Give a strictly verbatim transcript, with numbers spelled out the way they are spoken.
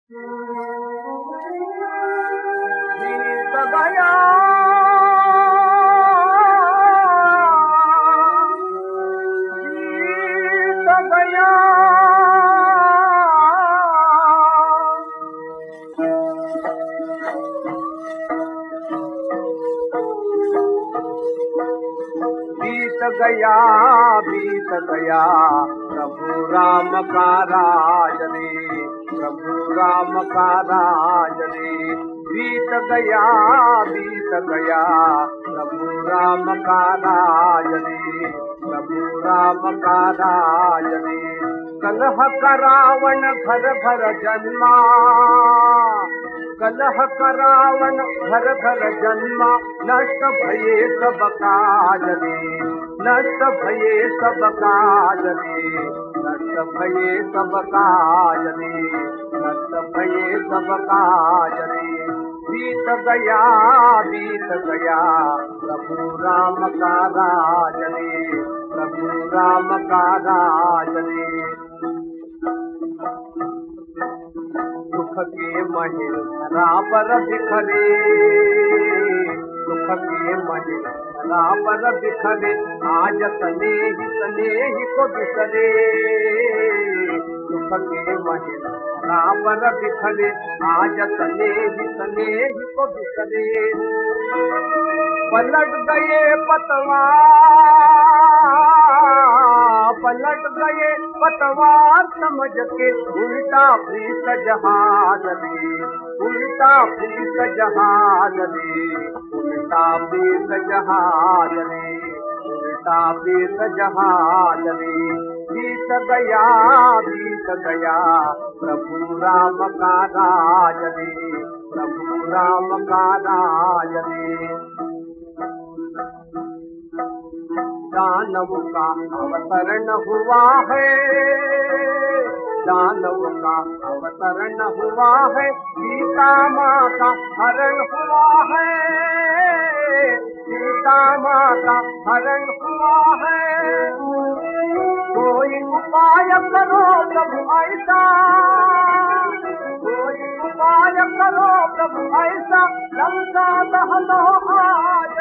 बीत गया बीत गया बीत गया बीत गया प्रभु राम का राज रे, प्रभु राम का राज रे। बीत गया बीत गया प्रभु राम का राज रे, प्रभु राम का राज रे। कलह का रावण घर घर जन्मा, कलह का रावण घर घर जन्मा। नष्ट भये सब काज रे, नष्ट भये सब काज रे, नष्ट भये सब काज रे, नष्ट भये सब काज रे। बीत गया बीत गया प्रभु राम का राज रे, प्रभु राम का राज रे। सुख के महल रावर बिखरे, सुख के महल रावर बिखरे। आज स्नेही स्नेही को बिसरे, सुख के महल रावर बिखरे। आज स्नेही स्नेही को बिसरे। पलट गए पतवार, पलट गए पतवार समझ के। उल्टा प्रीत जहाज रे, उल्टा प्रीत जहाज रे, उल्टा प्रीत जहाज रे, उल्टा प्रीत जहाज रे। बीत गया बीत गया प्रभु राम का राज रे, प्रभु राम का राज रे। दानव का अवतरण हुआ है, दानव का अवतरण हुआ है। सीता माँ का हरण हुआ है, सीता माँ का हरण हुआ है। कोई उपाय करो प्रभु ऐसा, कोई उपाय करो प्रभु ऐसा। लंका दहनो आज